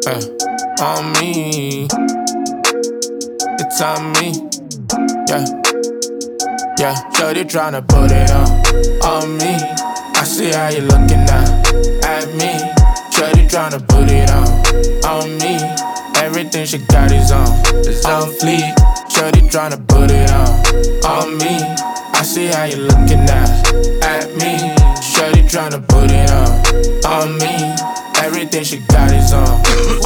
On me. It's on me. Yeah. Yeah, shorty tryna put it on me. I see how you looking now at me. Shorty tryna put it on me. Everything she got is on fleek. Shorty tryna put it on me. I see how you looking now at me. Shorty tryna put it on me. Everything she got is on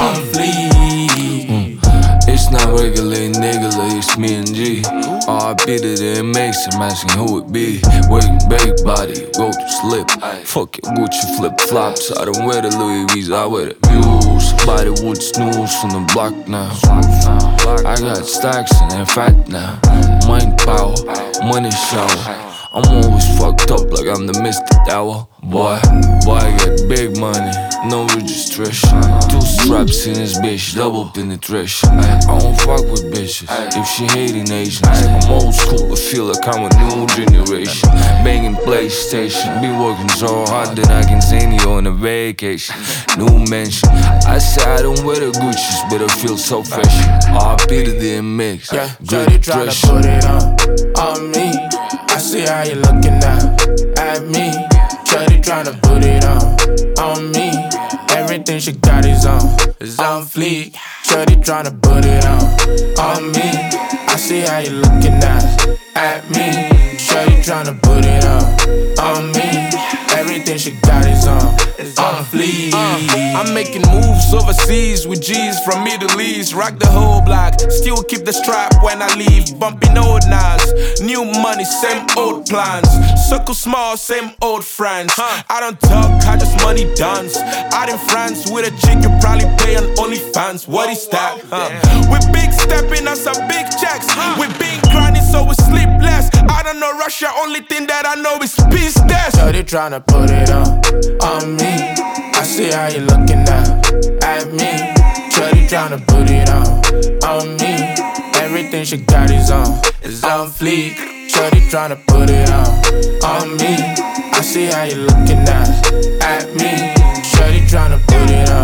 fleek. It's not regular nigga, it's me and G. R.I.P. to the MX, I'm asking who it be. Working big body, go to slip. Fuck your Gucci flip flops, I don't wear the Louis V's, I wear the Muse. Body wood snooze from the block now. I got stacks and they're fat now. Mind power, money shower. I'm always fucked up like I'm the Mr. Tower. Boy, I got big money, no registration. 2 straps in this bitch, double penetration. I don't fuck with bitches if she hating Asians. I'm old school, but feel like I'm a new generation. Banging PlayStation, been working so hard that I can send you on a vacation. New mansion, I say I don't wear the Gucci's, but I feel so fresh. R.I.P. to the MX, yeah, great tryna put it on me. I see how you looking now at me. Shorty tryna put it on me. Everything she got is on fleek. Shorty tryna put it on me. I see how you looking now at me. Shorty tryna put it on me. Everything she got is on fleek. I'm making moves overseas with G's from Middle East. Rock the whole block, still keep the strap when I leave. Bumping old knives, new money, same old plans. Circle small, same old friends. I don't talk, I just money dance. Out in France with a chick, you probably pay on OnlyFans. What is that? We big stepping on some big checks. We been grinding so we sleep less. I don't know Russia, only thing that I know is peace death. Shorty tryna put it on me. I see how you looking now at me. Shorty tryna put it on me. Everything she got is on fleek. Shorty tryna put it on me. I see how you looking now at me. Shorty tryna put it on